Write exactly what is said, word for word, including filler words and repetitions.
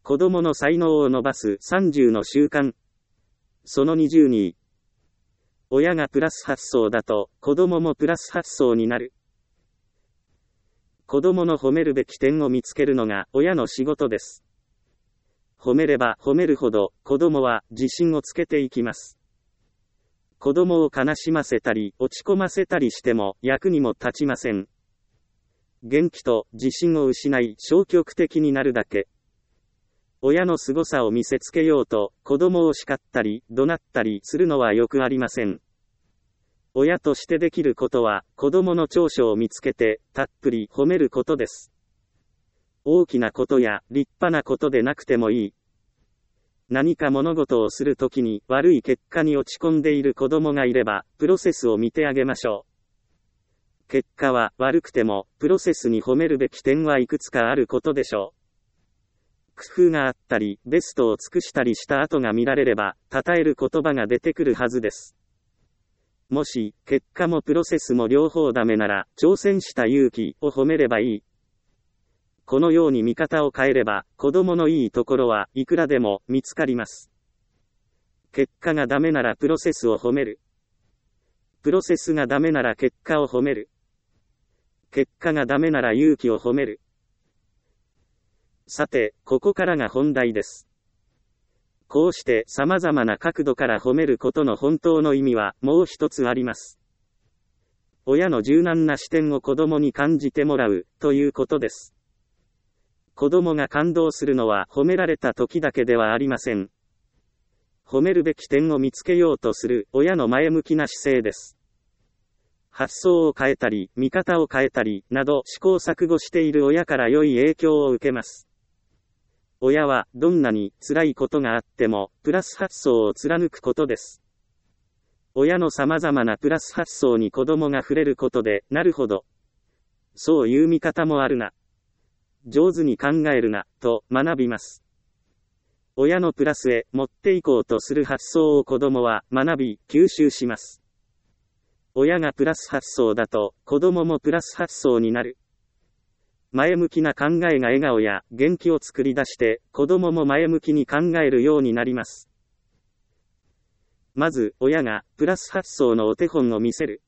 子供の才能を伸ばすさんじゅうの習慣。そのにじゅうに。親がプラス発想だと、子供もプラス発想になる。子供の褒めるべき点を見つけるのが親の仕事です。褒めれば褒めるほど、子供は自信をつけていきます。子供を悲しませたり、落ち込ませたりしても、役にも立ちません。元気と自信を失い、消極的になるだけ。親の凄さを見せつけようと、子供を叱ったり、怒鳴ったりするのはよくありません。親としてできることは、子供の長所を見つけて、たっぷり褒めることです。大きなことや、立派なことでなくてもいい。何か物事をするときに、悪い結果に落ち込んでいる子供がいれば、プロセスを見てあげましょう。結果は、悪くても、プロセスに褒めるべき点はいくつかあることでしょう。工夫があったり、ベストを尽くしたりした後が見られれば、称える言葉が出てくるはずです。もし、結果もプロセスも両方ダメなら、挑戦した勇気を褒めればいい。このように見方を変えれば、子供のいいところはいくらでも見つかります。結果がダメならプロセスを褒める。プロセスがダメなら結果を褒める。結果がダメなら勇気を褒める。さて、ここからが本題です。こうして様々な角度から褒めることの本当の意味はもう一つあります。親の柔軟な視点を子供に感じてもらうということです。子供が感動するのは褒められた時だけではありません。褒めるべき点を見つけようとする親の前向きな姿勢です。発想を変えたり、見方を変えたり、など試行錯誤している親から良い影響を受けます。親はどんなに辛いことがあっても、プラス発想を貫くことです。親の様々なプラス発想に子供が触れることで、なるほど。そういう見方もあるな。上手に考えるな、と学びます。親のプラスへ持っていこうとする発想を子供は学び、吸収します。親がプラス発想だと、子供もプラス発想になる。前向きな考えが笑顔や元気を作り出して、子供も前向きに考えるようになります。まず、親がプラス発想のお手本を見せる。